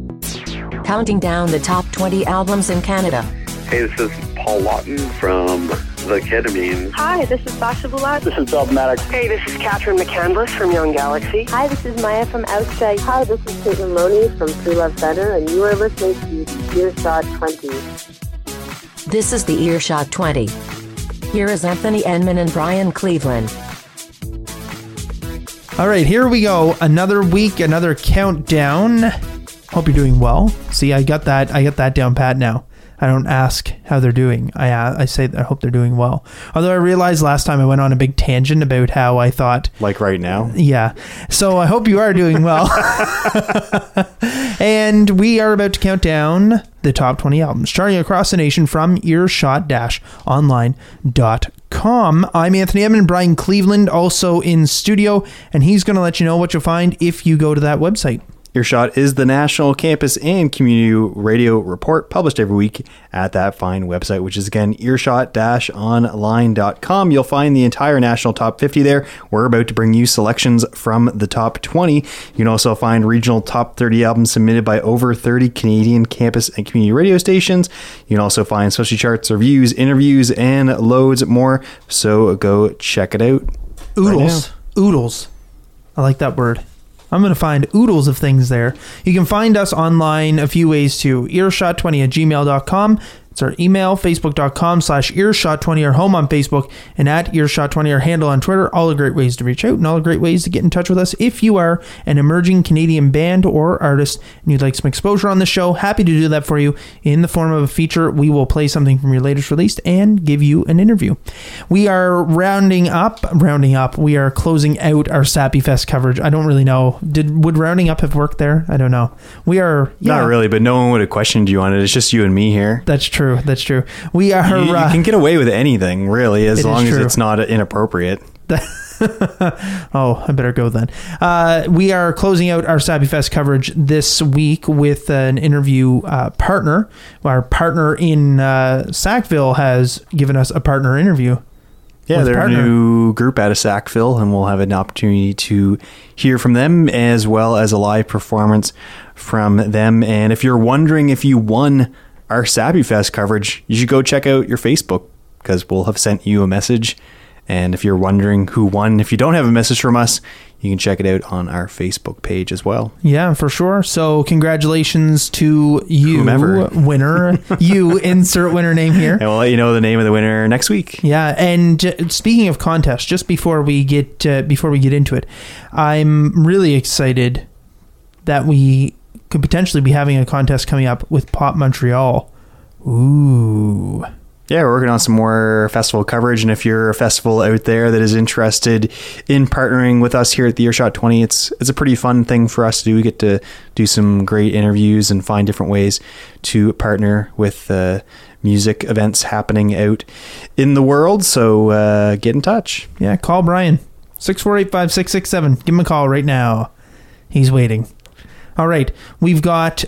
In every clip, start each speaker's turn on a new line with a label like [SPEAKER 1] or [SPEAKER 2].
[SPEAKER 1] Counting down the top 20 albums in Canada.
[SPEAKER 2] Hey, this is Paul Lawton from The Ketamine.
[SPEAKER 3] Hi, this is Sasha Bulat.
[SPEAKER 4] This is Dogmatic.
[SPEAKER 3] Hey, this is Catherine McCandless from Young Galaxy.
[SPEAKER 5] Hi, this is Maya from Outside. Hi, this is Caitlin Loney from Free Love Center, and you are listening to Earshot 20.
[SPEAKER 1] This is the Earshot 20. Here is Anthony Enman and Brian Cleveland.
[SPEAKER 6] All right, here we go. Another week, another countdown. Hope you're doing well. See, I got that down pat now. I don't ask how they're doing. I say I hope they're doing well. Although I realized last time I went on a big tangent about how I thought...
[SPEAKER 7] Like right now?
[SPEAKER 6] Yeah. So I hope you are doing well. And we are about to count down the top 20 albums charting across the nation from earshot-online.com. I'm Anthony Edmond, Brian Cleveland also in studio, and he's going to let you know what you'll find if you go to that website.
[SPEAKER 7] Earshot is the national campus and community radio report published every week at that fine website, which is again earshot-online.com. You'll find the entire national top 50 there. We're about to bring you selections from the top 20. You can also find regional top 30 albums submitted by over 30 Canadian campus and community radio stations. You can also find specialty charts, reviews, interviews, and loads more. So go check it out.
[SPEAKER 6] Oodles. Oodles. I like that word. I'm going to find oodles of things there. You can find us online a few ways too. Earshot20@gmail.com. It's our email, facebook.com/earshot20, our home on Facebook, and at earshot20, our handle on Twitter. All are great ways to reach out and all are great ways to get in touch with us. If you are an emerging Canadian band or artist and you'd like some exposure on the show, happy to do that for you in the form of a feature. We will play something from your latest release and give you an interview. We are rounding up. We are closing out our Sappy Fest coverage. I don't really know. Would rounding up have worked there? I don't know. We are...
[SPEAKER 7] Not really, but no one would have questioned you on it. It's just you and me here.
[SPEAKER 6] That's true. We are...
[SPEAKER 7] You can get away with anything, really, as long as it's not inappropriate.
[SPEAKER 6] Oh, I better go then. We are closing out our Sappy Fest coverage this week with an interview partner. Our partner in Sackville has given us a partner interview.
[SPEAKER 7] Yeah, they're a new group out of Sackville, and we'll have an opportunity to hear from them as well as a live performance from them. And if you're wondering if you won our Sappy Fest coverage, you should go check out your Facebook, because we'll have sent you a message. And if you're wondering who won, if you don't have a message from us, you can check it out on our Facebook page as well.
[SPEAKER 6] Yeah, for sure. So congratulations to you,
[SPEAKER 7] whomever.
[SPEAKER 6] Winner. You insert winner name here.
[SPEAKER 7] And we'll let you know the name of the winner next week.
[SPEAKER 6] Yeah, and speaking of contests, just before we get into it, I'm really excited that we could potentially be having a contest coming up with Pop Montreal. Ooh.
[SPEAKER 7] Yeah, we're working on some more festival coverage, and if you're a festival out there that is interested in partnering with us here at the Earshot 20, it's a pretty fun thing for us to do. We get to do some great interviews and find different ways to partner with music events happening out in the world, so get in touch.
[SPEAKER 6] Yeah, call Brian, 648-5667. Give him a call right now. He's waiting. All right, we've got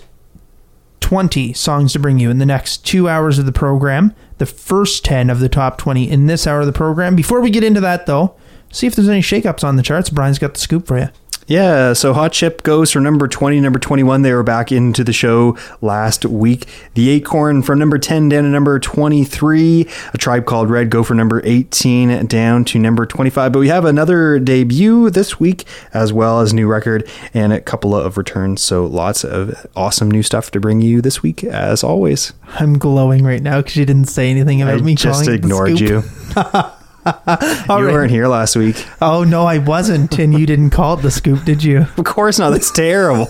[SPEAKER 6] 20 songs to bring you in the next 2 hours of the program. The first 10 of the top 20 in this hour of the program. Before we get into that, though, see if there's any shakeups on the charts. Brian's got the scoop for you.
[SPEAKER 7] Yeah, so Hot Chip goes from number 20 to number 21. They were back into the show last week. The Acorn from number 10 down to number 23. A Tribe Called Red go from number 18 down to number 25. But we have another debut this week, as well as new record and a couple of returns. So lots of awesome new stuff to bring you this week, as always.
[SPEAKER 6] I'm glowing right now because you didn't say anything about me.
[SPEAKER 7] Just ignored you. You weren't here last week.
[SPEAKER 6] Oh, no, I wasn't. And you didn't call it the scoop, did you?
[SPEAKER 7] Of course not. That's terrible.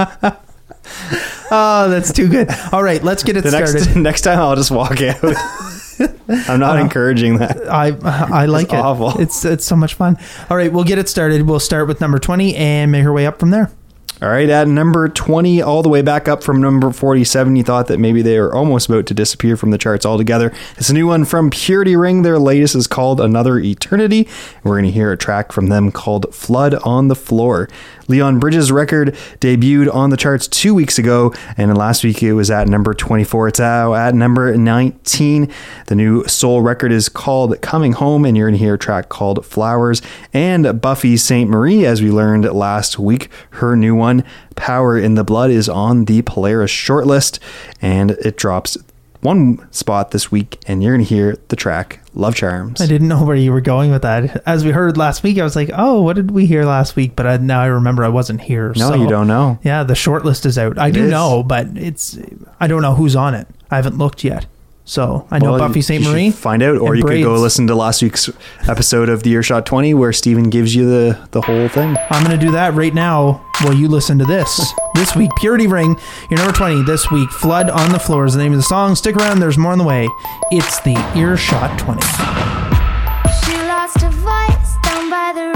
[SPEAKER 6] Oh, that's too good. All right, let's get it started.
[SPEAKER 7] Next time I'll just walk out. I'm not encouraging that.
[SPEAKER 6] I like it.
[SPEAKER 7] Awful.
[SPEAKER 6] It's so much fun. All right, we'll get it started. We'll start with number 20 and make our way up from there.
[SPEAKER 7] All right, at number 20, all the way back up from number 47, you thought that maybe they were almost about to disappear from the charts altogether. It's a new one from Purity Ring. Their latest is called Another Eternity. We're going to hear a track from them called Flood on the Floor. Leon Bridges' record debuted on the charts 2 weeks ago, and last week it was at number 24. It's now at number 19. The new soul record is called Coming Home, and you're going to hear a track called Flowers. And Buffy Sainte-Marie, as we learned last week, her new one, Power in the Blood, is on the Polaris shortlist, and it drops one spot this week, and you're going to hear the track Love Charms.
[SPEAKER 6] I didn't know where you were going with that. As we heard last week, I was like, oh, what did we hear last week? But now I remember I wasn't here.
[SPEAKER 7] No, you don't know.
[SPEAKER 6] Yeah, the short list is out. I do know, but I don't know who's on it. I haven't looked yet. So I know Buffy Sainte-Marie.
[SPEAKER 7] You should find out, or you could go listen to last week's episode of the Earshot 20 where Steven gives you the whole thing.
[SPEAKER 6] I'm going to do that right now while you listen to this. This week, Purity Ring, your number 20 this week. Flood on the Floor is the name of the song. Stick around, there's more on the way. It's the Earshot 20.
[SPEAKER 4] She lost her voice down by the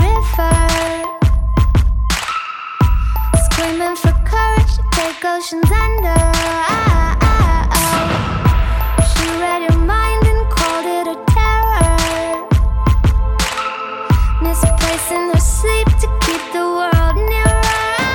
[SPEAKER 4] river, screaming for courage to take oceans under. She read your mind and called it a terror, misplacing her sleep to keep the world nearer.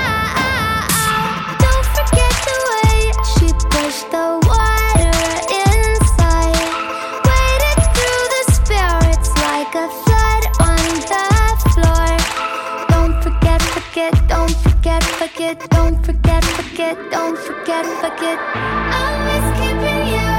[SPEAKER 4] Don't forget the way she pushed the water inside, waded through the spirits like a flood on the floor. Don't forget, don't forget, don't forget, don't forget. Always keeping you.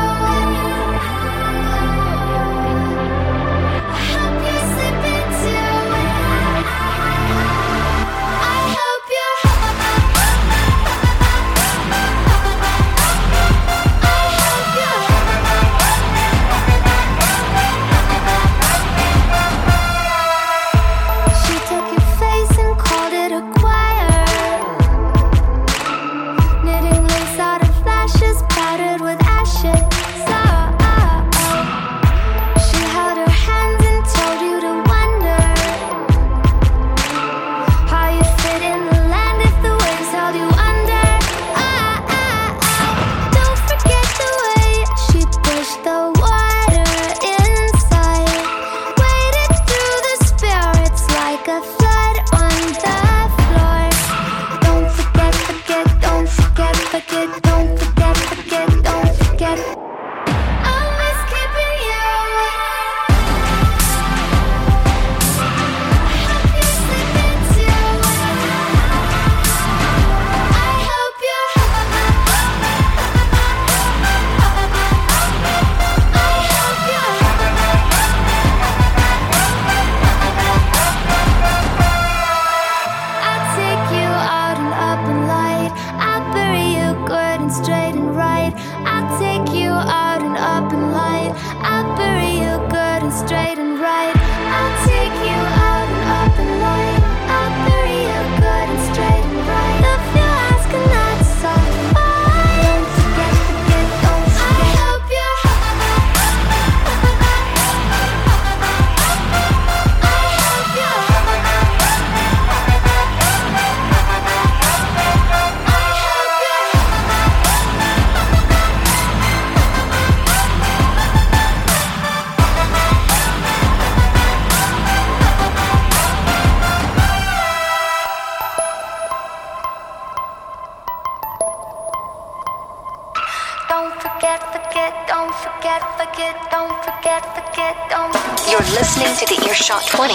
[SPEAKER 8] You're listening to the Earshot 20.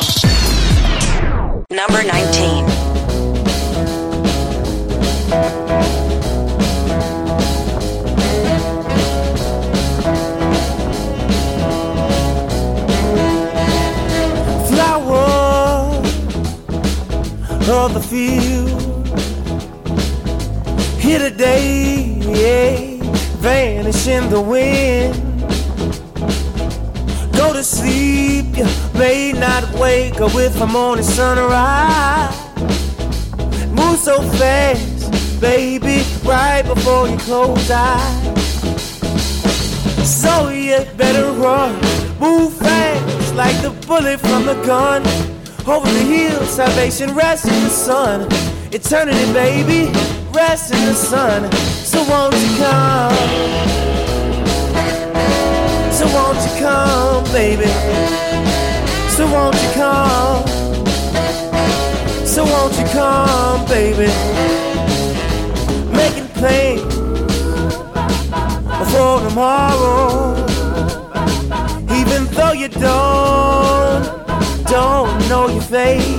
[SPEAKER 8] Number 19.
[SPEAKER 9] Flower of the field, here today, yeah, vanish in the wind. Go to sleep, you may not wake up with a morning sunrise. Move so fast, baby, right before you close eyes. So you better run, move fast like the bullet from the gun. Over the hill, salvation rests in the sun. Eternity, baby, rests in the sun. So won't you come? So won't you come, baby? So won't you come? So won't you come, baby? Making plans for tomorrow, even though you don't know your fate.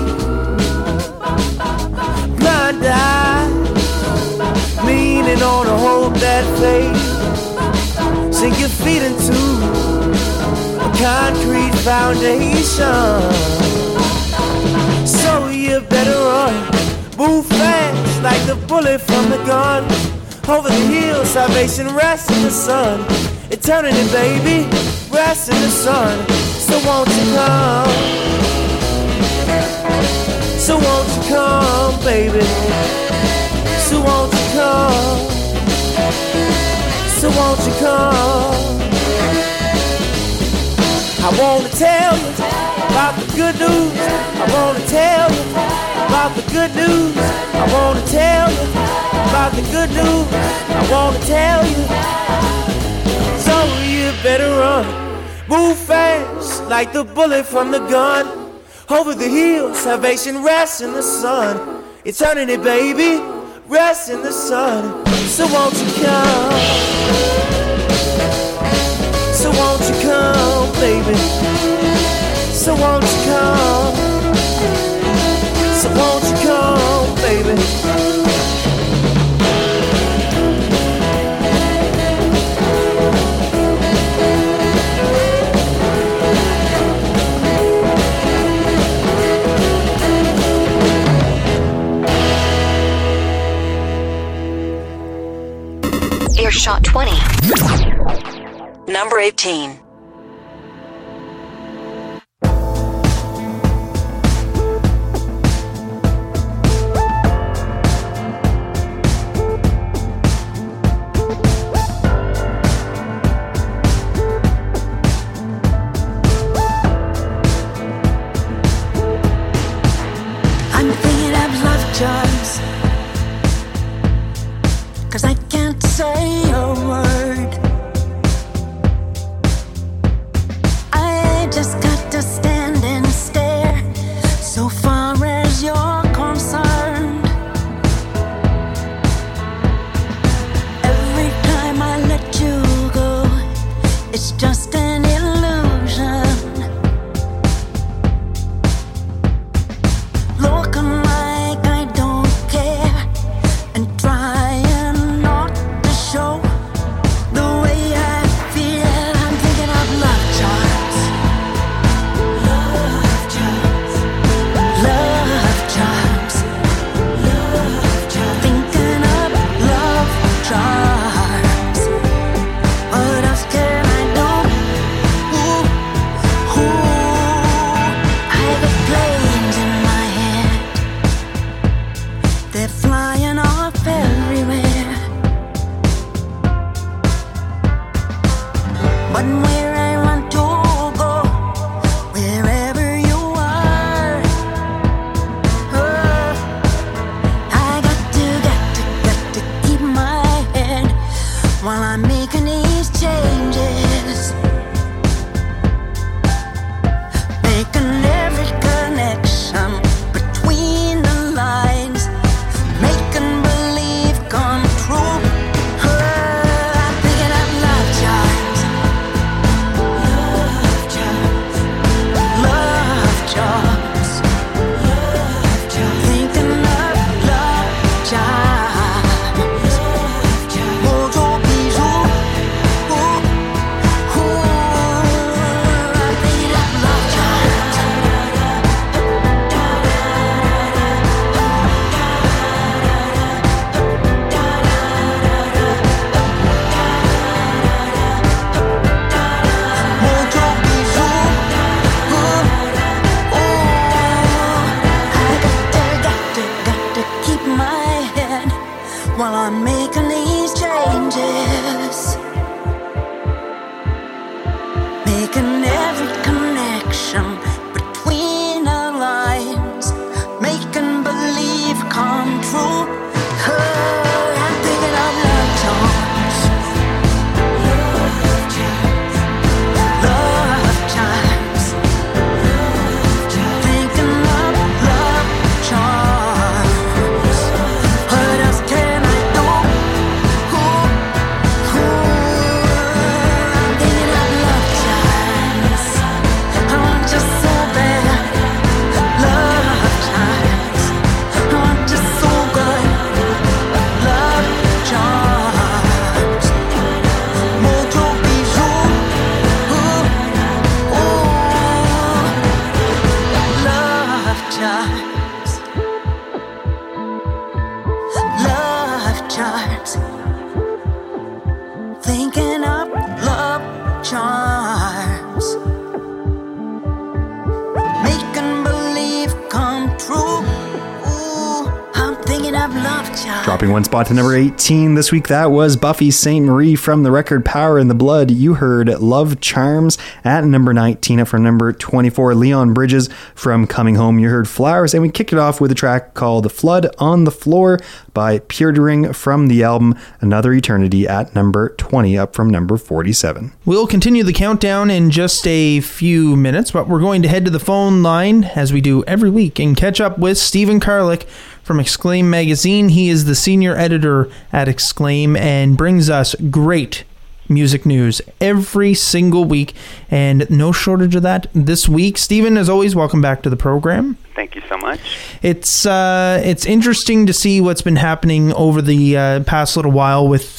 [SPEAKER 9] Blind eye, leaning on a hope that fades. Sink your feet into a concrete foundation. So you better run, move fast like the bullet from the gun. Over the hills, salvation rests in the sun. Eternity, baby, rests in the sun. So won't you come? So won't you come, baby? So won't you come? So won't you come? I wanna tell you about the good news. I wanna tell you about the good news. I wanna tell you about the good news. I wanna tell you. So you better run, move fast like the bullet from the gun. Over the hills, salvation rests in the sun. Eternity, baby, rests in the sun. So won't you come? So won't you come, baby? So won't you come? So won't you come, baby?
[SPEAKER 8] Earshot 20. Number 18.
[SPEAKER 10] I'm thinking of love charms, 'cause I can't say a word. I just got to stand and stare, so far as you're concerned. Every time I let you go, it's just an illusion. Looking like I don't care and trying not to show the way I feel. I'm thinking of love charms. Love charms. Love charms. Love charms. Thinking of love charms. What else can I do? Ooh, ooh. I got planes in my head. They're flying off everywhere. But where I want to go, wherever you are, oh, I got to keep my head while I'm making these changes. Making every connection between the lines, making believe come true. I'm thinking of love charms. Love charms. Love charms. Love charms. Thinking of love charms. Love charms. Mojo bijou. Ooh, ooh. I'm thinking of love charms. Mojo bijou. Ooh, ooh. I got to keep my head while I'm making these changes. Making every connection between the lines, making believe come true. Oh, I'm thinking of love charms. Love charms. Love charms. Love charms. Thinking of love charms. charms. Thinking up love charms. Making believe come true. Ooh, I'm thinking of love charms.
[SPEAKER 7] Dropping one spot to number 18 this week, that was Buffy St. Marie from the record Power in the Blood. You heard Love Charms. At number 19, up from number 24, Leon Bridges from Coming Home. You heard Flowers, and we kicked it off with a track called Flood on the Floor by Purdering from the album Another Eternity at number 20, up from number 47.
[SPEAKER 6] We'll continue the countdown in just a few minutes, but we're going to head to the phone line, as we do every week, and catch up with Stephen Karlik from Exclaim Magazine. He is the senior editor at Exclaim and brings us great music news every single week, and no shortage of that this week. Stephen, as always, welcome back to the program.
[SPEAKER 11] Thank you so much.
[SPEAKER 6] It's interesting to see what's been happening over the past little while with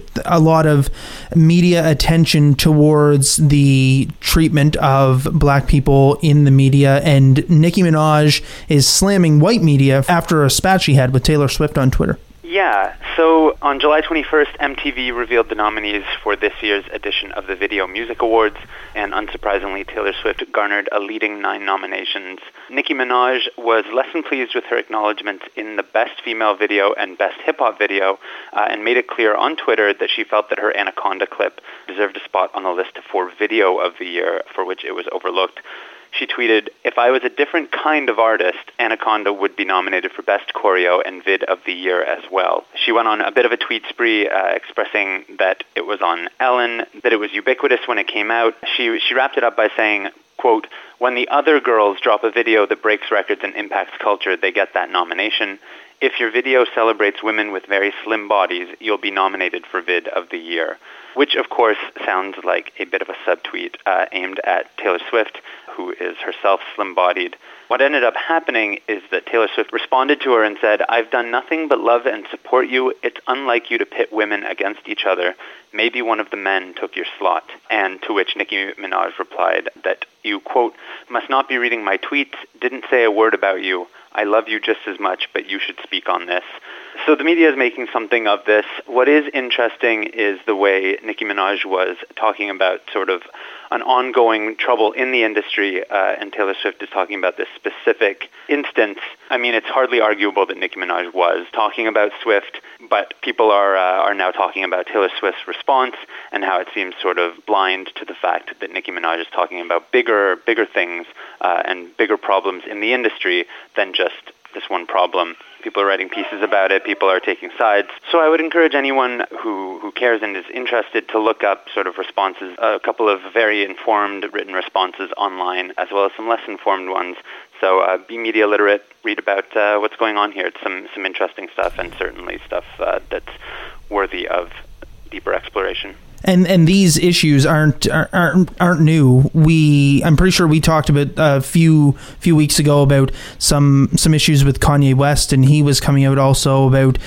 [SPEAKER 6] a lot of media attention towards the treatment of black people in the media, and Nicki Minaj is slamming white media after a spat she had with Taylor Swift on Twitter.
[SPEAKER 11] Yeah, so on July 21st, MTV revealed the nominees for this year's edition of the Video Music Awards, and unsurprisingly, Taylor Swift garnered a leading 9 nominations. Nicki Minaj was less than pleased with her acknowledgments in the Best Female Video and Best Hip Hop Video, and made it clear on Twitter that she felt that her Anaconda clip deserved a spot on the list for Video of the Year, for which it was overlooked. She tweeted, "If I was a different kind of artist, Anaconda would be nominated for Best Choreo and Vid of the Year as well." She went on a bit of a tweet spree expressing that it was on Ellen, that it was ubiquitous when it came out. She wrapped it up by saying, quote, "When the other girls drop a video that breaks records and impacts culture, they get that nomination. If your video celebrates women with very slim bodies, you'll be nominated for Vid of the Year." Which, of course, sounds like a bit of a subtweet aimed at Taylor Swift, who is herself slim-bodied. What ended up happening is that Taylor Swift responded to her and said, "I've done nothing but love and support you. It's unlike you to pit women against each other. Maybe one of the men took your slot." And to which Nicki Minaj replied that you, quote, "must not be reading my tweets, didn't say a word about you. I love you just as much, but you should speak on this." So the media is making something of this. What is interesting is the way Nicki Minaj was talking about sort of an ongoing trouble in the industry, and Taylor Swift is talking about this specific instance. I mean, it's hardly arguable that Nicki Minaj was talking about Swift, but people are now talking about Taylor Swift's response and how it seems sort of blind to the fact that Nicki Minaj is talking about bigger things and bigger problems in the industry than just this one problem. People are writing pieces about it. People are taking sides. So I would encourage anyone who cares and is interested to look up sort of responses, a couple of very informed written responses online, as well as some less informed ones. So be media literate, read about what's going on here. It's some interesting stuff, and certainly stuff that's worthy of deeper exploration.
[SPEAKER 6] And these issues aren't new. I'm pretty sure we talked about a few weeks ago about some issues with Kanye West, and he was coming out also about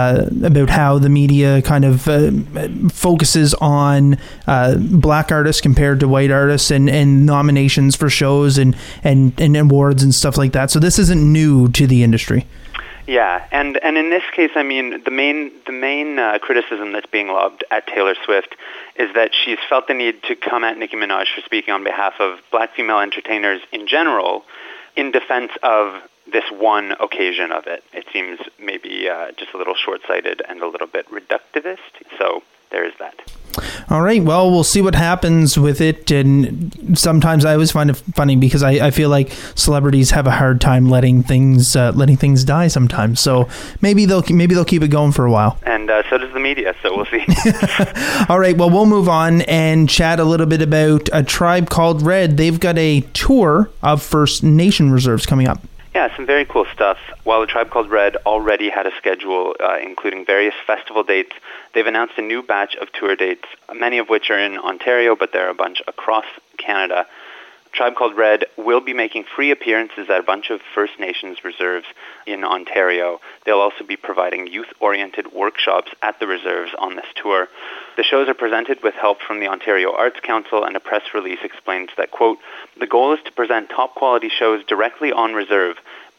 [SPEAKER 6] how the media kind of focuses on black artists compared to white artists, and nominations for shows and awards and stuff like that. So this isn't new to the industry.
[SPEAKER 11] Yeah, and in this case, I mean, the main criticism that's being lobbed at Taylor Swift is that she's felt the need to come at Nicki Minaj for speaking on behalf of black female entertainers in general in defense of this one occasion of it. It seems maybe just a little short-sighted and a little bit reductivist, so there is that.
[SPEAKER 6] All right, well, we'll see what happens with it, and sometimes I always find it funny because I feel like celebrities have a hard time letting things die sometimes. So maybe they'll keep it going for a while.
[SPEAKER 11] And so does the media, so we'll see.
[SPEAKER 6] All right, well, we'll move on and chat a little bit about A Tribe Called Red. They've got a tour of First Nation reserves coming up.
[SPEAKER 11] Yeah, some very cool stuff. While A Tribe Called Red already had a schedule including various festival dates, they've announced a new batch of tour dates, many of which are in Ontario, but there are a bunch across Canada. Tribe Called Red will be making free appearances at a bunch of First Nations reserves in Ontario. They'll also be providing youth-oriented workshops at the reserves on this tour. The shows are presented with help from the Ontario Arts Council, and a press release explains that, quote, "The goal is to present top-quality shows directly on reserve,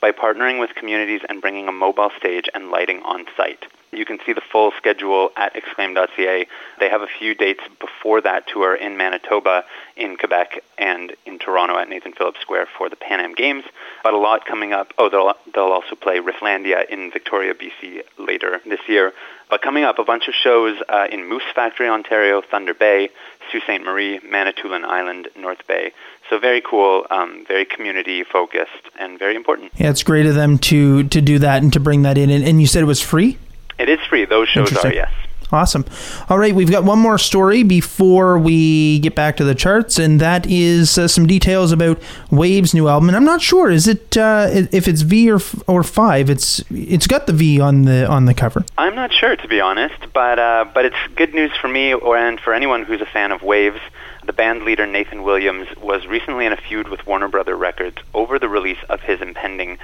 [SPEAKER 11] by partnering with communities and bringing a mobile stage and lighting on site. You can see the full schedule at exclaim.ca. They have a few dates before that tour in Manitoba, in Quebec, and in Toronto at Nathan Phillips Square for the Pan Am Games. But a lot coming up. Oh, they'll also play Rifflandia in Victoria, BC later this year. But coming up, a bunch of shows in Moose Factory, Ontario, Thunder Bay, Sault Ste. Marie, Manitoulin Island, North Bay. So very cool, very community-focused, and very important.
[SPEAKER 6] Yeah, it's great of them to do that and to bring that in. And you said it was free?
[SPEAKER 11] It is free. Those shows are, yes.
[SPEAKER 6] Awesome. All right, we've got one more story before we get back to the charts, and that is some details about Wave's new album. And I'm not sure, is it if it's V or 5? It's got the V on the cover.
[SPEAKER 11] I'm not sure, to be honest, but it's good news for me and for anyone who's a fan of Waves. The band leader Nathan Williams was recently in a feud with Warner Brother Records over the release of his impending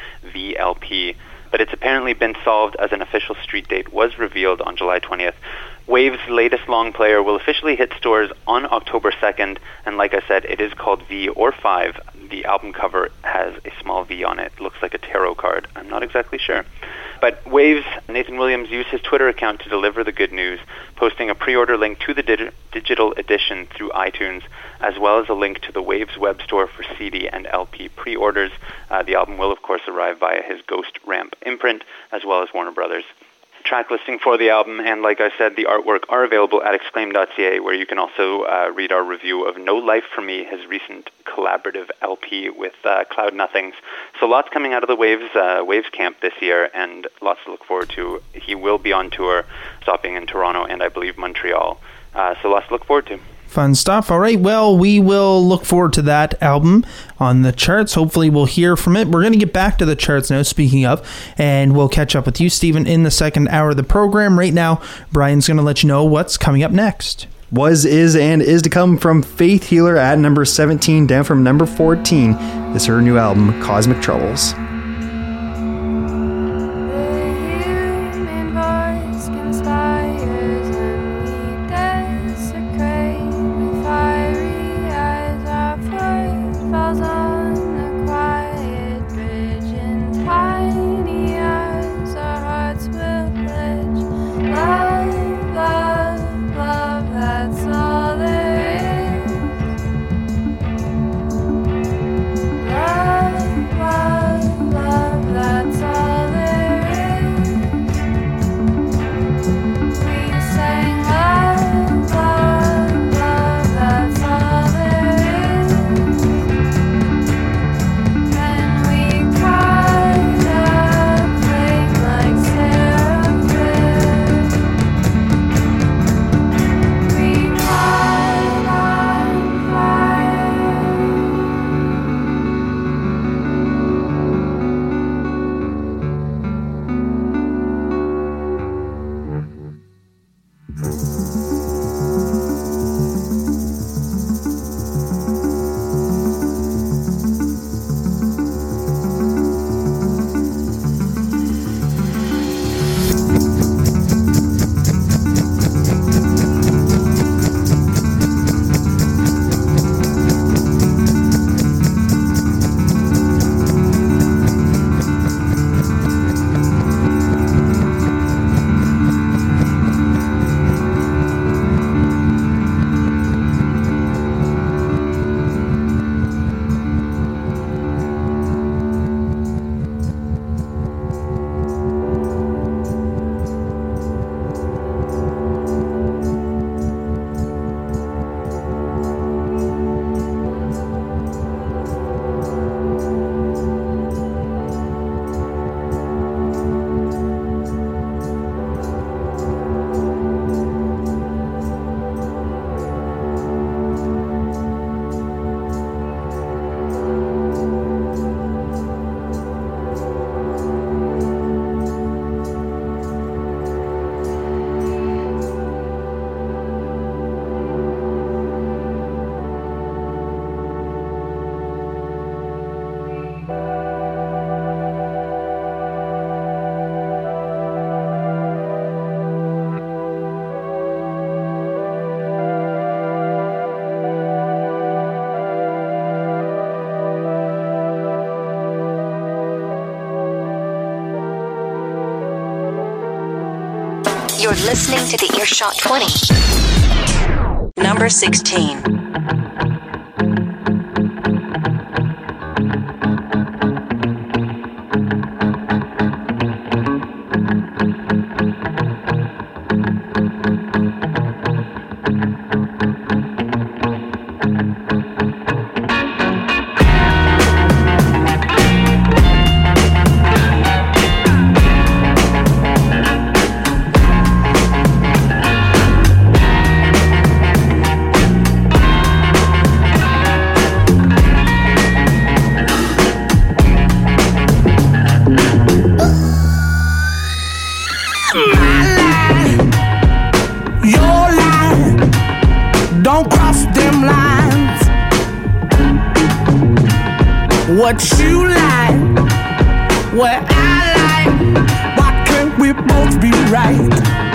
[SPEAKER 11] VLP. But it's apparently been solved as an official street date was revealed on July 20th. Wave's latest long player will officially hit stores on October 2nd, and like I said, it is called V or 5. The album cover has a small V on it. It looks like a tarot card. I'm not exactly sure. But Wave's Nathan Williams used his Twitter account to deliver the good news, posting a pre-order link to the digital edition through iTunes, as well as a link to the Waves web store for CD and LP pre-orders. The album will, of course, arrive via his Ghost Ramp imprint, as well as Warner Brothers. Track listing for the album, and like I said, the artwork are available at exclaim.ca, where you can also read our review of No Life for Me, his recent collaborative LP with Cloud Nothings. So lots coming out of the Waves camp this year, and lots to look forward to. He will be on tour, stopping in Toronto and I believe Montreal. So lots to look forward to.
[SPEAKER 6] Fun stuff. All right, well, we will look forward to that album on the charts. Hopefully we'll hear from it. We're going to get back to the charts now, speaking of, and we'll catch up with you, Stephen, in the second hour of the program. Right now, Brian's going to let you know what's coming up next.
[SPEAKER 7] Was, is, and is to come from Faith Healer at number 17, down from number 14. This is her new album, Cosmic Troubles.
[SPEAKER 4] Love,
[SPEAKER 8] You're listening to the Earshot 20. Number 16.
[SPEAKER 12] What you like, what I like, why can't we both be right?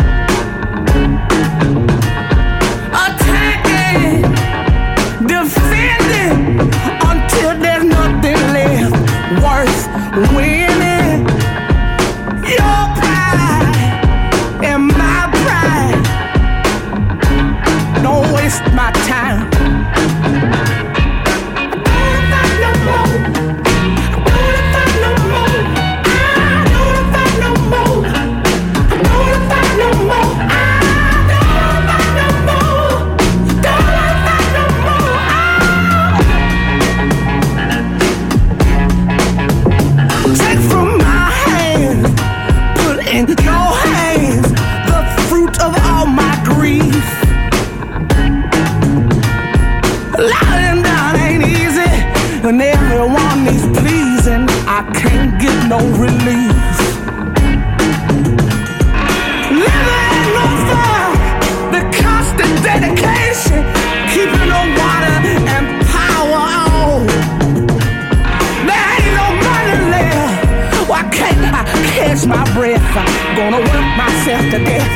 [SPEAKER 12] Attacking, defending, until there's nothing left worth winning. Your pride and my pride, don't waste my time. And everyone is pleasing, I can't get no relief. Living on fire, the constant dedication, keeping the water and power on. There ain't no money left, why can't I catch my breath? I'm gonna work myself to death.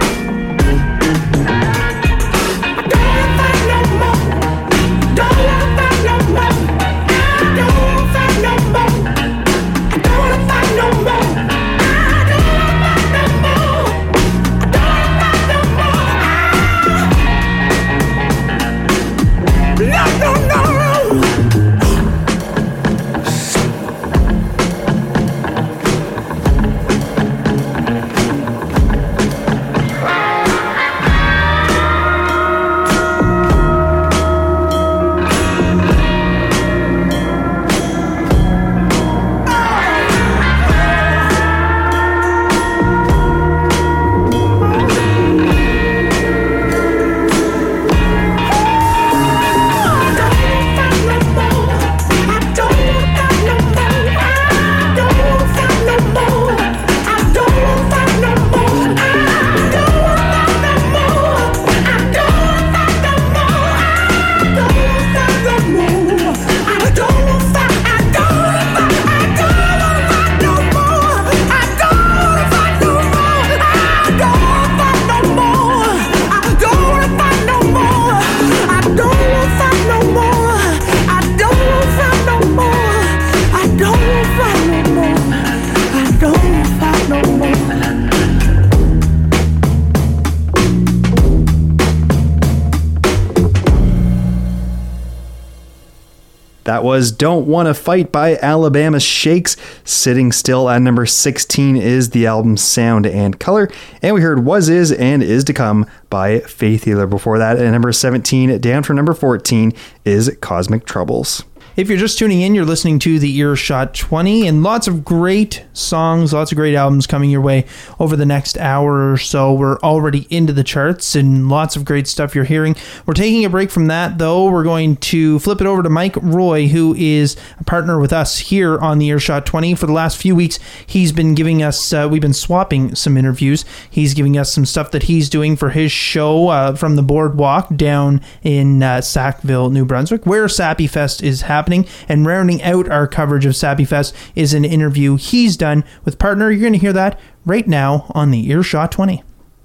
[SPEAKER 7] That was Don't Wanna Fight by Alabama Shakes. Sitting still at number 16 is the album's Sound and Color. And we heard Was Is and Is to Come by Faith Healer. Before that, at number 17, down from number 14, is Cosmic Troubles.
[SPEAKER 6] If you're just tuning in, you're listening to the Earshot 20, and lots of great songs, lots of great albums coming your way over the next hour or so. We're already into the charts and lots of great stuff you're hearing. We're taking a break from that, though. We're going to flip it over to Mike Roy, who is a partner with us here on the Earshot 20. For the last few weeks, he's been giving us, we've been swapping some interviews. He's giving us some stuff that he's doing for his show from the Boardwalk down in Sackville, New Brunswick, where Sappy Fest is happening. And rounding out our coverage of Sappy Fest is an interview he's done with partner. You're going to hear that right now on the Earshot 20.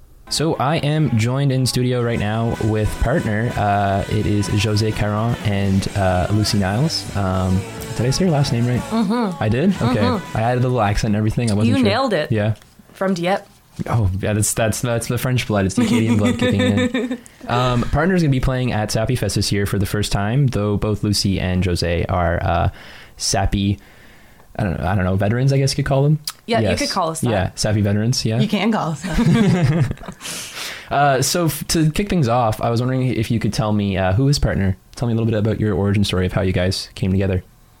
[SPEAKER 13] So I am joined in studio right now with partner. It is Jose Caron and Lucy Niles. Did I say your last name right?
[SPEAKER 14] Mm-hmm.
[SPEAKER 13] I did? Okay.
[SPEAKER 14] Mm-hmm.
[SPEAKER 13] I added a little accent and everything. I wasn't
[SPEAKER 14] sure. You
[SPEAKER 13] sure.
[SPEAKER 14] nailed it.
[SPEAKER 13] Yeah.
[SPEAKER 14] From Dieppe.
[SPEAKER 13] Oh, yeah, that's the French blood. It's the Acadian blood kicking in. Partner's going to be playing at Sappy Fest this year for the first time, though both Lucy and Jose are Sappy, I don't know, veterans, I guess you could call them.
[SPEAKER 14] Yeah,
[SPEAKER 13] yes.
[SPEAKER 14] you could call us that.
[SPEAKER 13] Yeah, Sappy veterans, yeah.
[SPEAKER 14] You can call us that.
[SPEAKER 13] So to kick things off, I was wondering if you could tell me who is Partner. Tell me a little bit about your origin story of how you guys came together.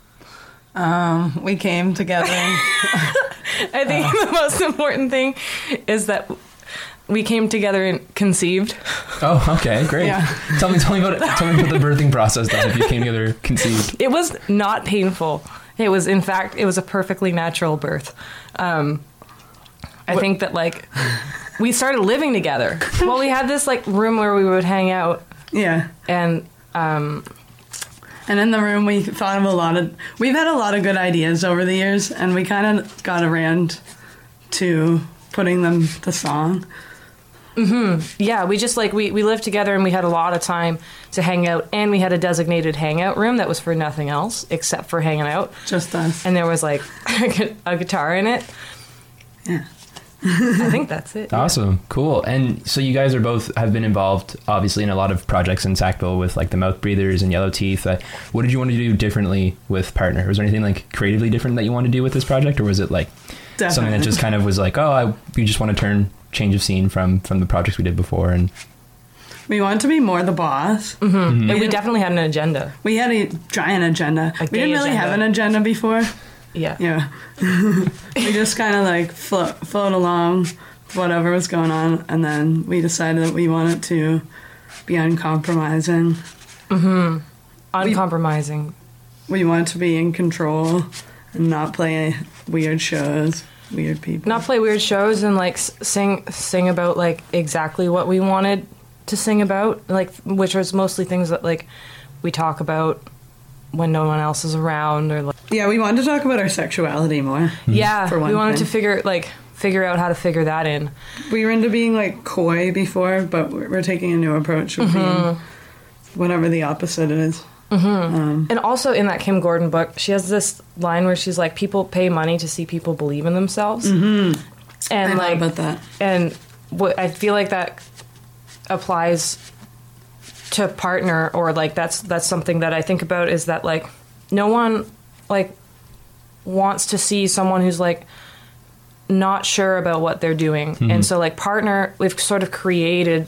[SPEAKER 15] We came together.
[SPEAKER 14] I think the most important thing is that we came together and conceived.
[SPEAKER 13] Oh, okay, great.
[SPEAKER 14] Yeah.
[SPEAKER 13] Tell me about the birthing process then, if you came together conceived.
[SPEAKER 14] It was not painful. It was, in fact, it was a perfectly natural birth. I think that, like, we started living together. Well, we had this, like, room where we would hang out.
[SPEAKER 15] Yeah.
[SPEAKER 14] And
[SPEAKER 15] in the room, we thought of we've had a lot of good ideas over the years, and we kind of got around to putting them to song.
[SPEAKER 14] Mm-hmm. Yeah, we just, like, we lived together and we had a lot of time to hang out, and we had a designated hangout room that was for nothing else except for hanging out.
[SPEAKER 15] Just us.
[SPEAKER 14] And there was, like, a guitar in it.
[SPEAKER 15] Yeah.
[SPEAKER 14] I think that's it.
[SPEAKER 13] Awesome. Cool. And so you guys have been involved, obviously, in a lot of projects in Sackville with, like, the Mouth Breathers and Yellow Teeth. What did you want to do differently with Partner? Was there anything, like, creatively different that you wanted to do with this project? Or was it, like, something that just kind of was like, we just want to change of scene from the projects we did before? And
[SPEAKER 15] we wanted to be more the boss.
[SPEAKER 14] Mm-hmm. Mm-hmm. And we definitely had an agenda.
[SPEAKER 15] We had a giant agenda. We didn't really have an agenda before.
[SPEAKER 14] Yeah.
[SPEAKER 15] Yeah. We just kind of, like, float along whatever was going on, and then we decided that we wanted to be uncompromising.
[SPEAKER 14] Mm-hmm. Uncompromising.
[SPEAKER 15] We wanted to be in control and not play weird shows, weird people.
[SPEAKER 14] Not play weird shows and, like, sing about, like, exactly what we wanted to sing about, like, which was mostly things that, like, we talk about when no one else is around, or, like...
[SPEAKER 15] Yeah, we wanted to talk about our sexuality more.
[SPEAKER 14] Yeah,
[SPEAKER 15] for one
[SPEAKER 14] we wanted
[SPEAKER 15] thing.
[SPEAKER 14] to figure out how to figure that in.
[SPEAKER 15] We were into being, like, coy before, but we're taking a new approach of being whatever the opposite is.
[SPEAKER 14] Mm-hmm. And also in that Kim Gordon book, she has this line where she's like, people pay money to see people believe in themselves.
[SPEAKER 15] Mm-hmm.
[SPEAKER 14] And
[SPEAKER 15] I
[SPEAKER 14] like
[SPEAKER 15] know about that.
[SPEAKER 14] And I feel like that applies to Partner, or like that's something that I think about, is that, like, no one, like, wants to see someone who's, like, not sure about what they're doing.
[SPEAKER 16] Mm-hmm.
[SPEAKER 14] And so, like, Partner, we've sort of created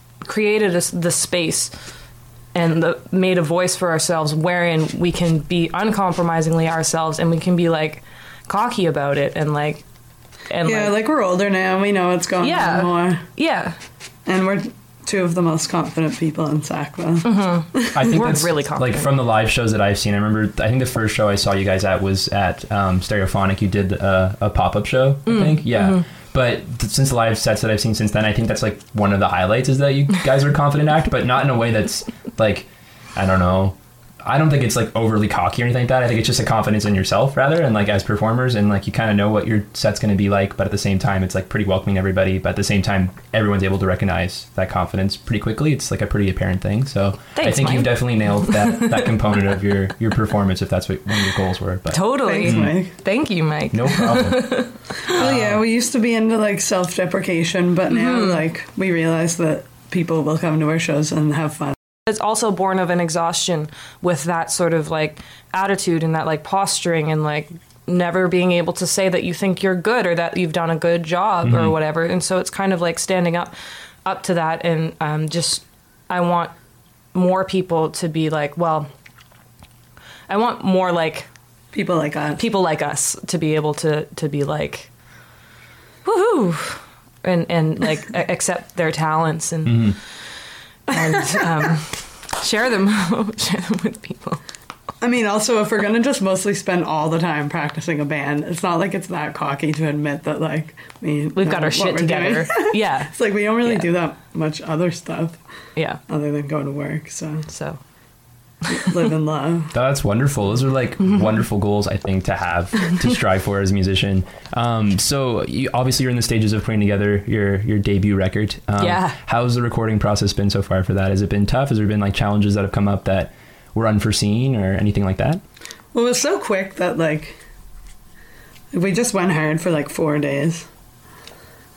[SPEAKER 14] the space and made a voice for ourselves wherein we can be uncompromisingly ourselves, and we can be, like, cocky about it, and like,
[SPEAKER 15] like we're older now, we know what's going on more.
[SPEAKER 14] Yeah.
[SPEAKER 15] And we're two of the most confident people in Sackville.
[SPEAKER 14] Mm-hmm.
[SPEAKER 13] I think
[SPEAKER 14] we're
[SPEAKER 13] that's
[SPEAKER 14] really confident.
[SPEAKER 13] Like, from the live shows that I've seen, I think the first show I saw you guys at was at Stereophonic. You did a pop-up show, I think. Yeah.
[SPEAKER 14] Mm-hmm.
[SPEAKER 13] But since the live sets that I've seen since then, I think that's, like, one of the highlights, is that you guys are confident act, but not in a way that's, like, I don't know. I don't think it's, like, overly cocky or anything like that. I think it's just a confidence in yourself, rather, and, like, as performers, and, like, you kind of know what your set's going to be like, but at the same time, it's, like, pretty welcoming to everybody, but at the same time, everyone's able to recognize that confidence pretty quickly. It's, like, a pretty apparent thing, so
[SPEAKER 14] Thanks,
[SPEAKER 13] I think
[SPEAKER 14] Mike.
[SPEAKER 13] you've definitely nailed that component of your performance, if that's what one of your goals were. But
[SPEAKER 14] Totally.
[SPEAKER 15] Thanks, Mike.
[SPEAKER 14] Thank you, Mike.
[SPEAKER 13] no problem.
[SPEAKER 15] Well, yeah, we used to be into, like, self-deprecation, but now,
[SPEAKER 14] Mm-hmm.
[SPEAKER 15] like, we realize that people will come to our shows and have fun.
[SPEAKER 14] It's also born of an exhaustion with that sort of, like, attitude and that, like, posturing, and, like, never being able to say that you think you're good or that you've done a good job or whatever. And so it's kind of like standing up to that, and just, I want more people to be like, well, I want more, like,
[SPEAKER 15] people like us
[SPEAKER 14] to be able to be like, woohoo, and like accept their talents and share them with people.
[SPEAKER 15] I mean, also, if we're going to just mostly spend all the time practicing a band, it's not like it's that cocky to admit that, like, we've
[SPEAKER 14] got our shit together. Yeah.
[SPEAKER 15] It's like we don't really do that much other stuff.
[SPEAKER 14] Yeah.
[SPEAKER 15] Other than go to work, so live and love.
[SPEAKER 13] That's wonderful. Those are, like, wonderful goals, I think, to have, to strive for as a musician. So obviously you're in the stages of putting together your debut record.
[SPEAKER 14] Yeah.
[SPEAKER 13] How's the recording process been so far for that? Has it been tough? Has there been, like, challenges that have come up that were unforeseen or anything like that?
[SPEAKER 15] Well, it was so quick that, like, we just went hard for, like, 4 days.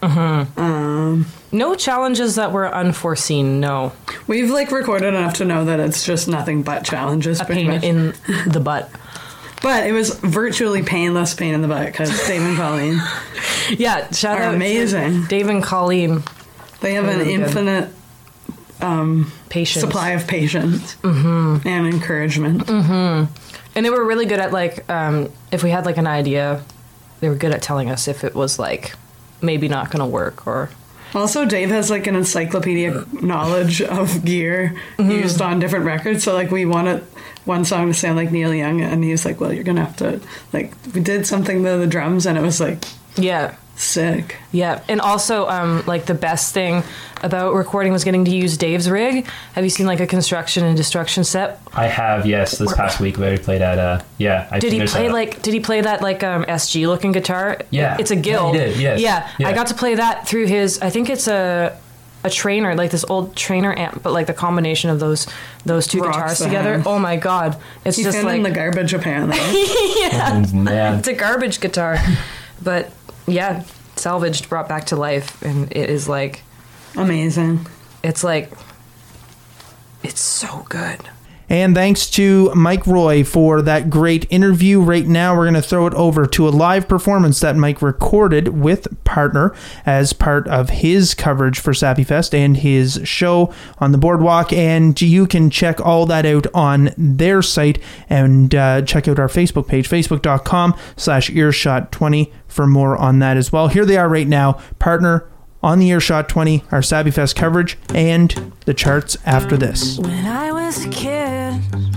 [SPEAKER 14] No challenges that were unforeseen. No.
[SPEAKER 15] We've like recorded enough to know that it's just nothing but challenges.
[SPEAKER 14] A pain in the butt.
[SPEAKER 15] But it was virtually painless pain in the butt because Dave and Colleen.
[SPEAKER 14] Yeah, shout out
[SPEAKER 15] amazing.
[SPEAKER 14] To Dave and Colleen.
[SPEAKER 15] They have an infinite
[SPEAKER 14] patience.
[SPEAKER 15] Supply of patience and encouragement.
[SPEAKER 14] And they were really good at like, if we had like an idea, they were good at telling us if it was like maybe not going to work or.
[SPEAKER 15] Also, Dave has like an encyclopedic knowledge of gear used on different records. So like we wanted one song to sound like Neil Young, and he was like, "Well, you're gonna have to like." We did something to the drums, and it was like, sick.
[SPEAKER 14] Yeah, and also like the best thing about recording was getting to use Dave's rig. Have you seen like a Construction and Destruction set?
[SPEAKER 13] I have, yes. This past week we played at
[SPEAKER 14] Did he play that like SG looking guitar?
[SPEAKER 13] Yeah,
[SPEAKER 14] it's a Guild.
[SPEAKER 13] Yeah, he did. Yes.
[SPEAKER 14] Yeah, I got to play that through his. I think it's a trainer, like this old trainer amp, but like the combination of those two guitars together. Oh my god, it's
[SPEAKER 15] he
[SPEAKER 14] just
[SPEAKER 15] found
[SPEAKER 14] like
[SPEAKER 15] in the garbage apparently.
[SPEAKER 14] Yeah,
[SPEAKER 13] oh, man.
[SPEAKER 14] It's a garbage guitar, but yeah, salvaged, brought back to life, and it is like
[SPEAKER 15] amazing.
[SPEAKER 14] It's like it's so good.
[SPEAKER 6] And thanks to Mike Roy for that great interview. Right now, we're going to throw it over to a live performance that Mike recorded with Partner as part of his coverage for Sappy Fest and his show on the Boardwalk. And you can check all that out on their site and check out our Facebook page, facebook.com/earshot20 for more on that as well. Here they are right now, Partner on the Earshot 20, our Sappy Fest coverage, and the charts after this.
[SPEAKER 4] When I was a kid,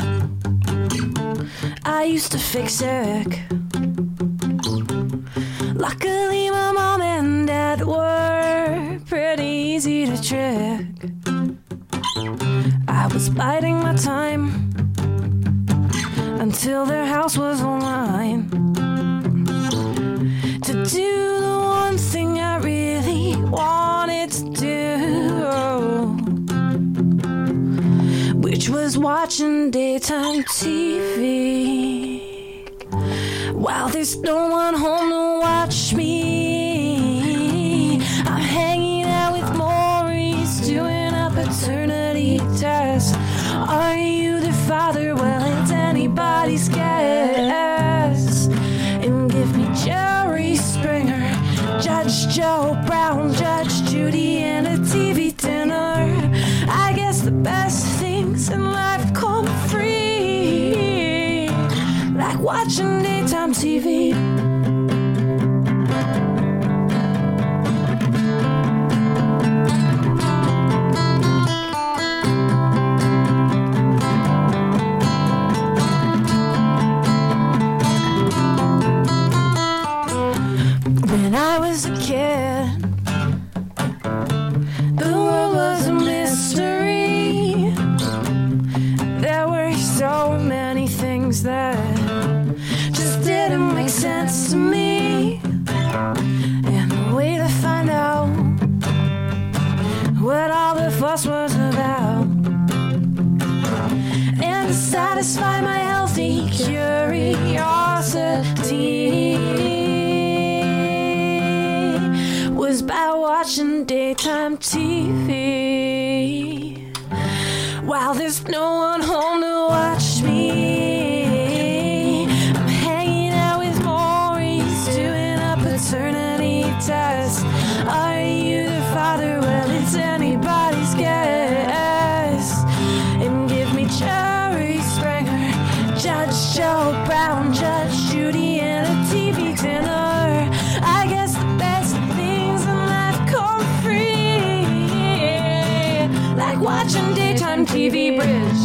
[SPEAKER 4] I used to fix sick. Luckily my mom and dad were pretty easy to trick. I was biding my time until their house was online. To do the one thing I really wanted to do, which was watching daytime TV. While there's no one home to watch me, I'm hanging out with Maurice, doing a paternity test. Are you the father? Well, it's anybody's guess. And give me Jerry Springer, Judge Joe Brown, Judge Judy, and a TV dinner. I guess the best things in life come free, like watching daytime TV. When I was a kid, the world was a mystery. There were so many things that just didn't make sense to me. And the way to find out what all the fuss was about, and to satisfy my healthy curiosity, was by watching daytime TV. While there's no one home to watch me, I'm hanging out with Maurice, doing a paternity test. Are you the father? Well, it's anybody's guess. And give me Jerry Springer, Judge Joe Brown, Judge Judy, and a TV dinner. I guess the best things in life come free, like watching daytime TV. Bridge.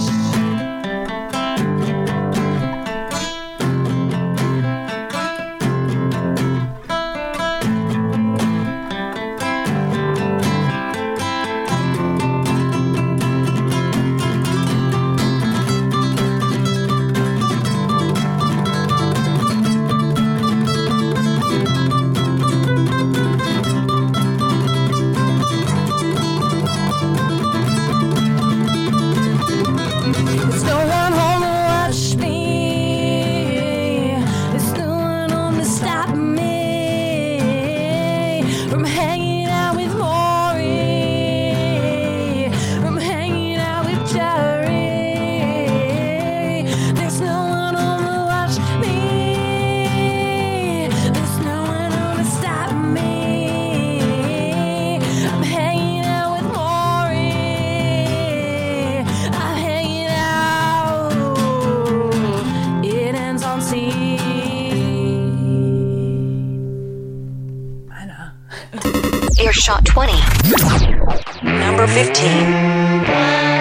[SPEAKER 8] Earshot 20. Number 15.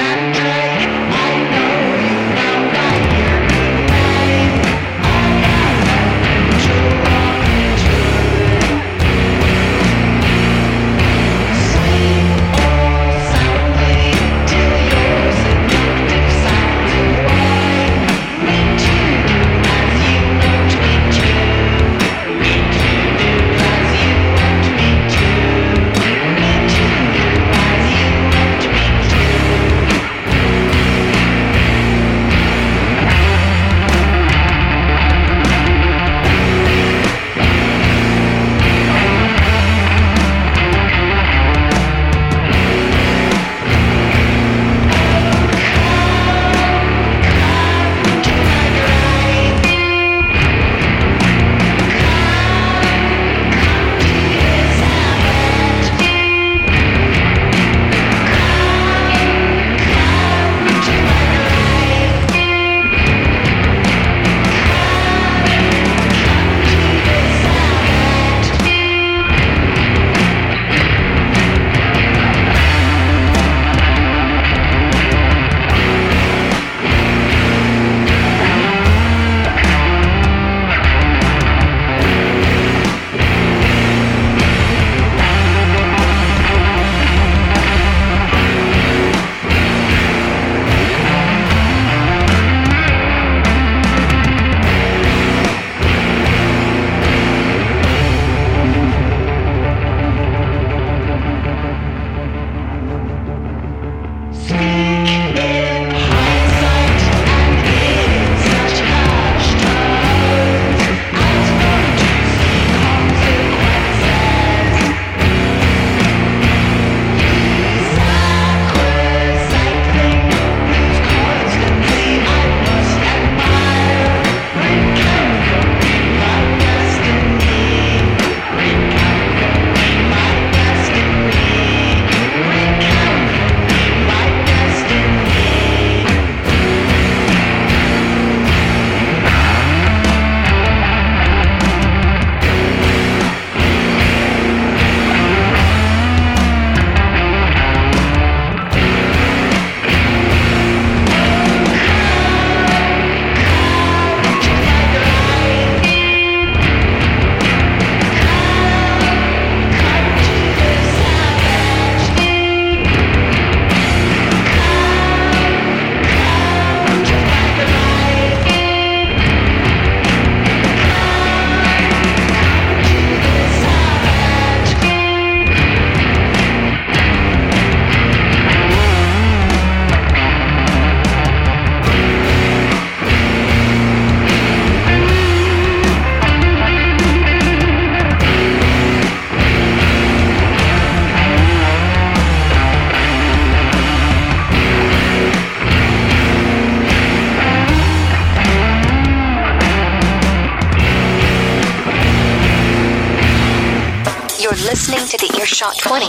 [SPEAKER 8] Listening to the Earshot 20.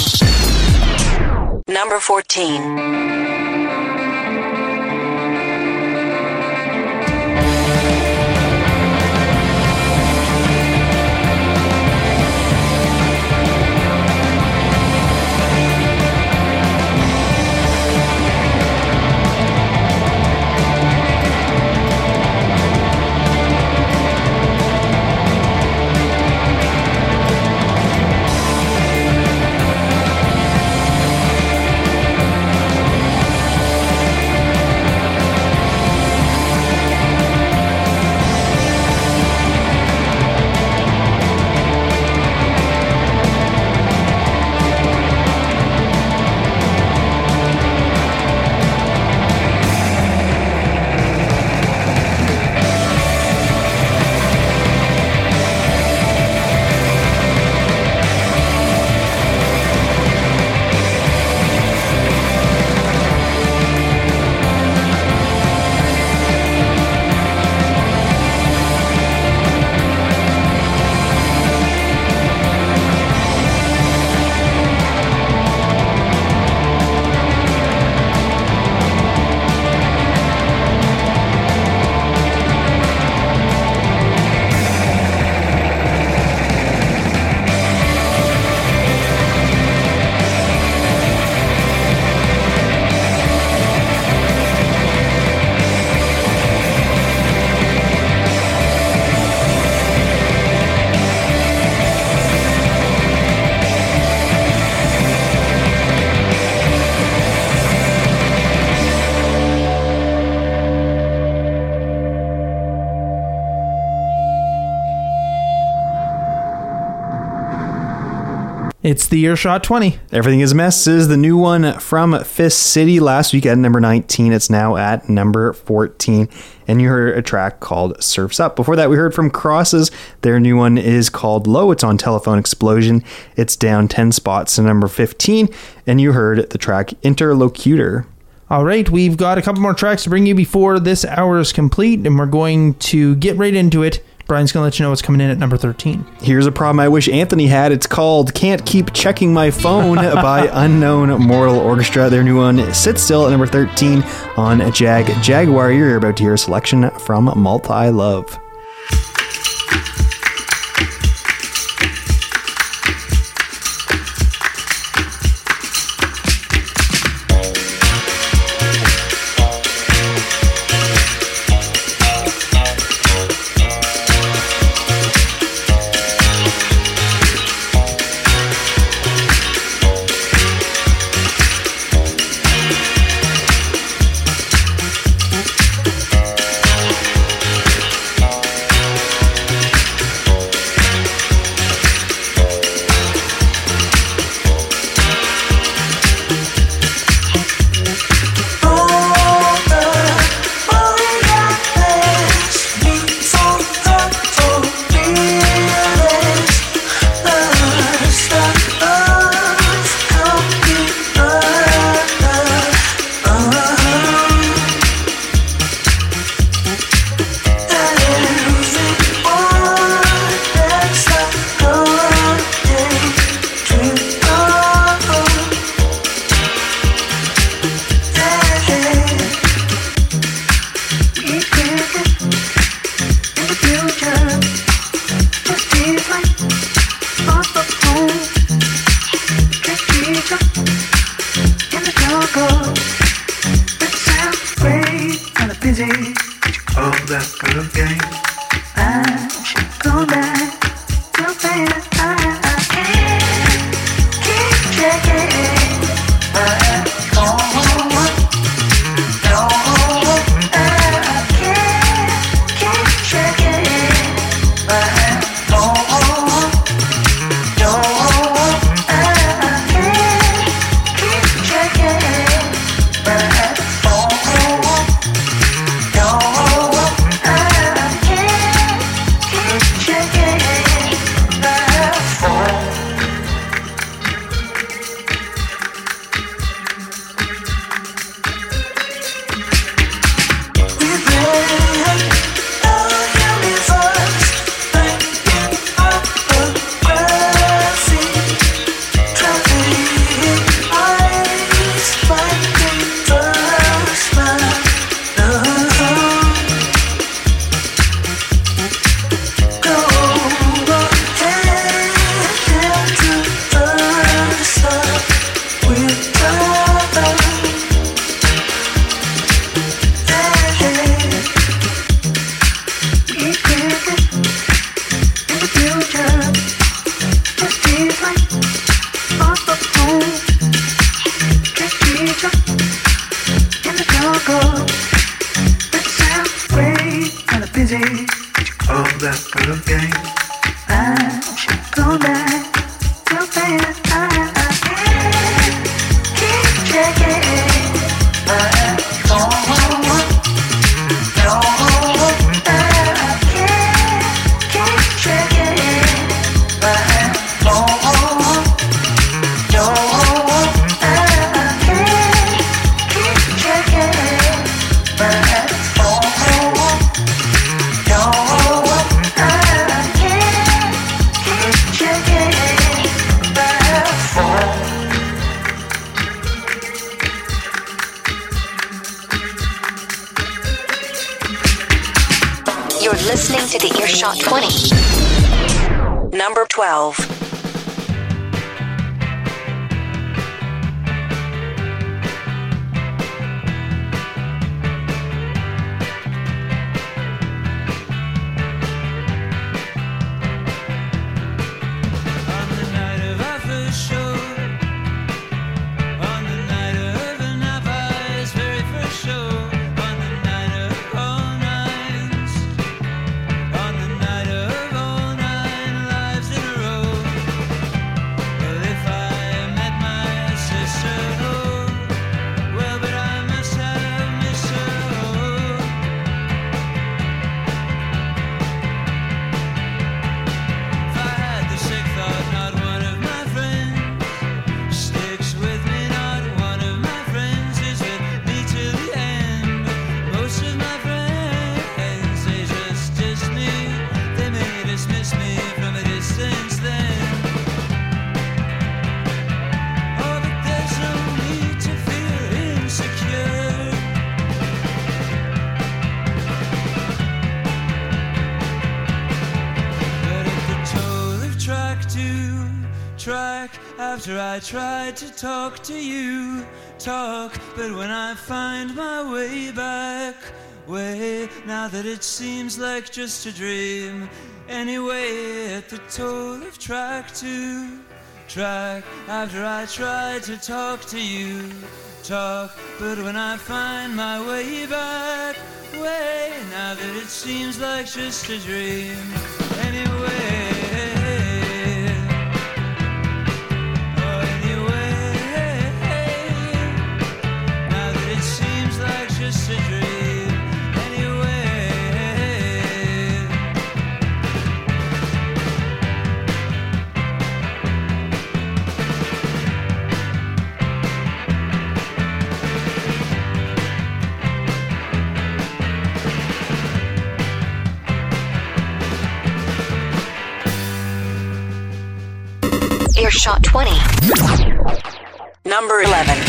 [SPEAKER 8] Number 14.
[SPEAKER 6] It's the Earshot 20.
[SPEAKER 7] Everything is a Mess is the new one from Fist City. Last week at number 19. It's now at number 14. And you heard a track called Surf's Up. Before that, we heard from Crosses. Their new one is called Low. It's on Telephone Explosion. It's down 10 spots to number 15. And you heard the track Interlocutor.
[SPEAKER 6] All right, we've got a couple more tracks to bring you before this hour is complete, and we're going to get right into it. Brian's going to let you know what's coming in at number 13.
[SPEAKER 7] Here's a problem I wish Anthony had. It's called Can't Keep Checking My Phone by Unknown Mortal Orchestra. Their new one, Sit Still, at number 13 on Jaguar. You're about to hear a selection from Multi Love.
[SPEAKER 8] Listening to the Earshot 20. Number 12.
[SPEAKER 12] On the night of all 9 lives in a row.
[SPEAKER 9] After I tried to talk to you, but when I find my way back, now that it seems like just a dream, anyway, at the toe of track 2. After I tried to talk to you, but when I find my way back, now that it seems like just a dream, anyway. Just a dream, anyway.
[SPEAKER 8] Earshot 20. Number 11.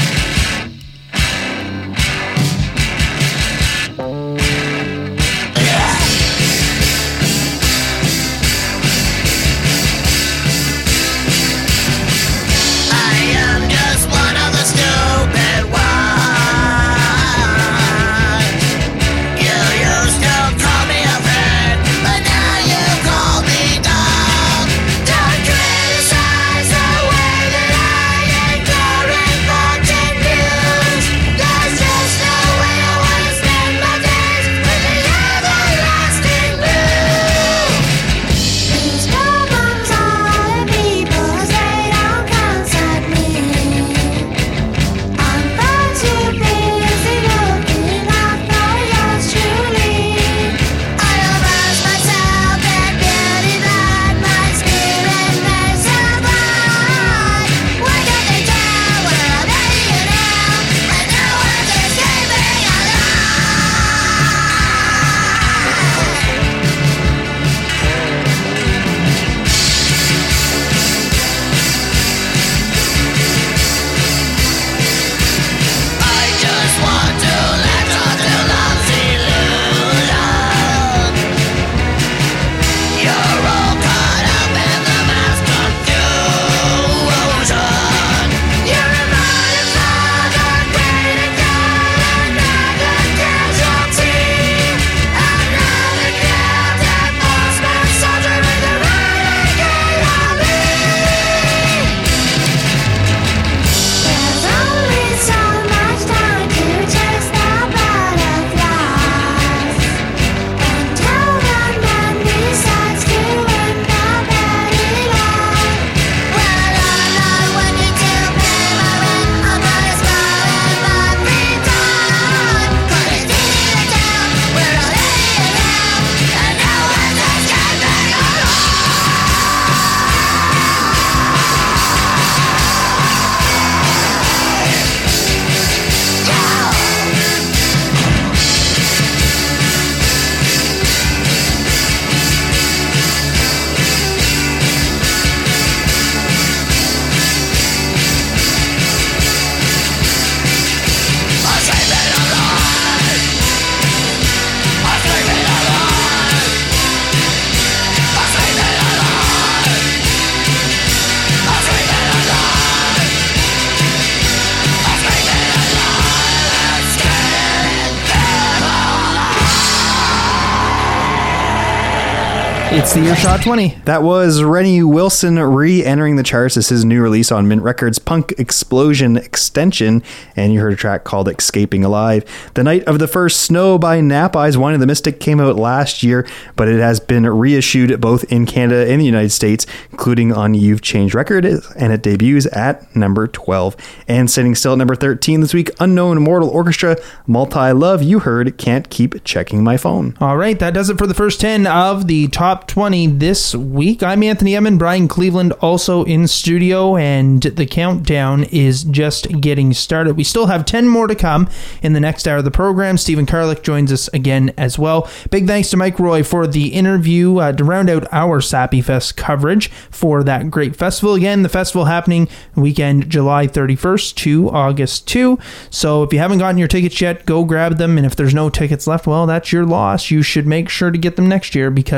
[SPEAKER 6] It's the Earshot 20.
[SPEAKER 7] That was Rennie Wilson re-entering the charts as his new release on Mint Records, Punk Explosion Extension, and you heard a track called Escaping Alive. The Night of the First Snow by Nap Eyes, Wine of the Mystic, came out last year, but it has been reissued both in Canada and the United States, including on You've Changed Record, and it debuts at number 12. And sitting still at number 13 this week, Unknown Mortal Orchestra, Multi-Love, you heard Can't Keep Checking My Phone.
[SPEAKER 6] All right, that does it for the first 10 of the top 20 this week. I'm Anthony Emmon, Brian Cleveland also in studio, and the countdown is just getting started. We still have 10 more to come in the next hour of the program. Stephen Karlik joins us again as well. Big thanks to Mike Roy for the interview to round out our Sappy Fest coverage for that great festival. Again, the festival happening weekend July 31st to August 2. So if you haven't gotten your tickets yet, go grab them, and if there's no tickets left, well, that's your loss. You should make sure to get them next year, because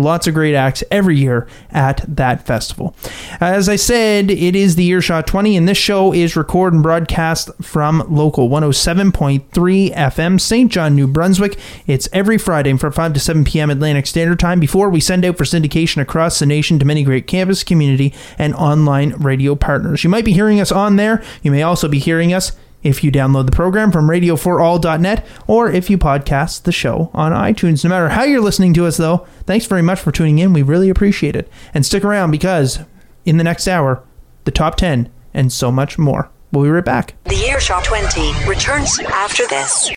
[SPEAKER 6] lots of great acts every year at that festival. As I said, it is the Earshot 20, and this show is recorded and broadcast from local 107.3 FM, St. John, New Brunswick. It's every Friday from 5 to 7 p.m. Atlantic Standard Time before we send out for syndication across the nation to many great campus, community, and online radio partners. You might be hearing us on there. You may also be hearing us if you download the program from radioforall.net or if you podcast the show on iTunes. No matter how you're listening to us, though, thanks very much for tuning in. We really appreciate it. And stick around because in the next hour, the top 10 and so much more. We'll be right back.
[SPEAKER 8] The Earshot 20 returns after this.